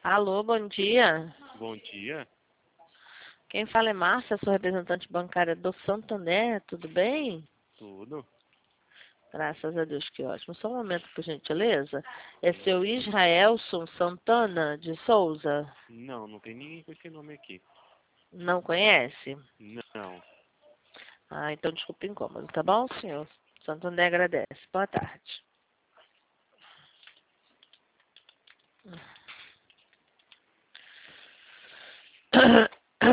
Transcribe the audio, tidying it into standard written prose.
Alô, bom dia. Bom dia. Quem fala é Márcia, sou representante bancária do Santander, tudo bem? Tudo? Graças a Deus, que ótimo. Só um momento, por gentileza. É seu Israelson Santana de Souza? Não, não tem ninguém com esse nome aqui. Não conhece? Não. Ah, então desculpe o incômodo, tá bom, senhor? Santander agradece. Boa tarde.